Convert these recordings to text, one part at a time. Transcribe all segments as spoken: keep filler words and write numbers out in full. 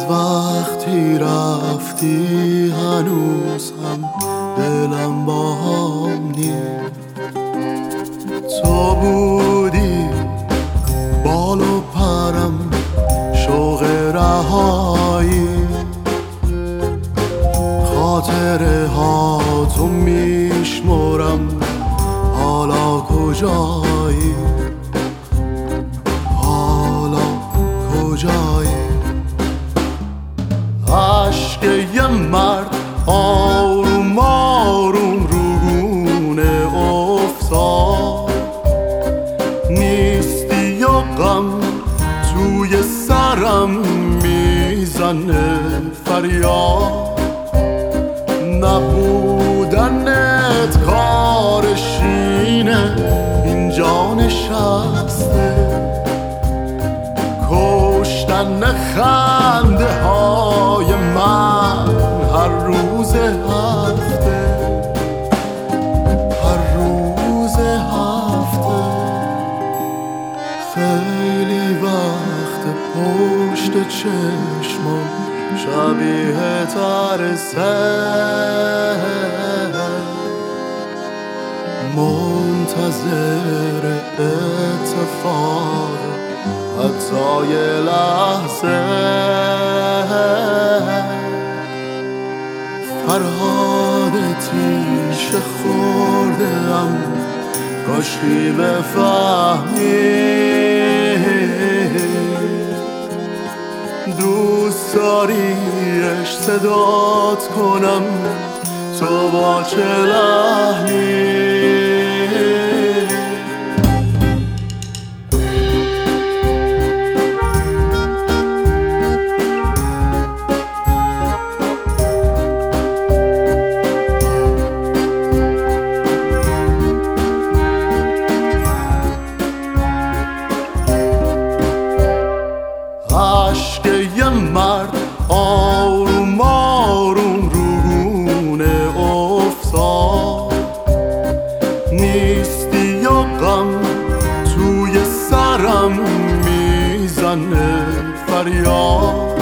وقتی رفتی هنوز هم دلم با هم نیست. تو بودی بال و پرم، شوق رهایی، خاطره ها تو میشمرم، حالا کجایی، حالا کجایی. عشق یه مرد آروم آروم رو گونه افتاد، نیستی و غم توی سرم میزنه فریاد. نبودنت کارشینه اینجا نشسته، کشتن خنده های من هر روز هفته، هر روز هفته. خیلی وقت پشت چشمم شبیه ترسه، منتظر اتفاق حتی یه لحظه. فرهاد تیشه خوردم، کاشکی بفهمی دوست داریش صدات کنم تو با چه لحنی. عشق یه مرد آروم آروم رو گونه افتاد، نیستی و غم توی سرم میزنه فریاد.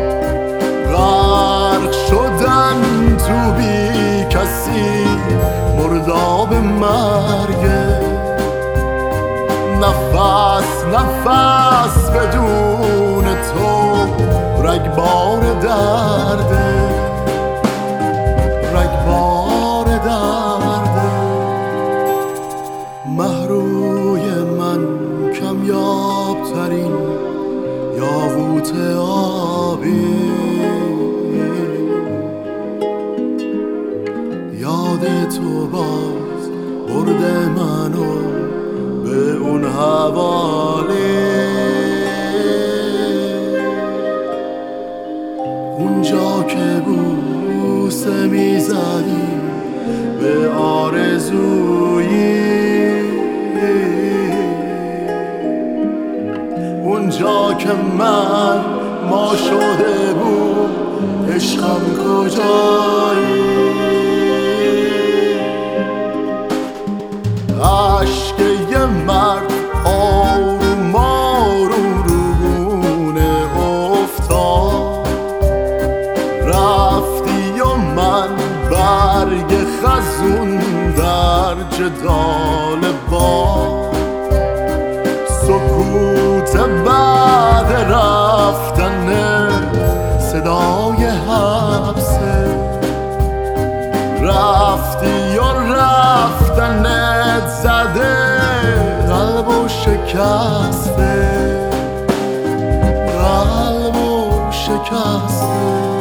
غرق شدن تو بی کسی مرداب مرگه، نفس نفس بدون تو رگبار درده، رگبار درده. مهروی من کمیاب ترین یاقوت آبی، یاد تو باز برده منو به اون حوالی، اونجا که بوسه میزدی به آرزویی، اونجا که من ما شده بود عشقم کجایی. عشق یه مرد آروم آروم رو گونه افتاد، رفتی و من برگ خزون در جدال باد. سکوت بعد رفتن صدای حبسه، رفتی و رفتنت زده قلب و شکسته، قلب و شکسته.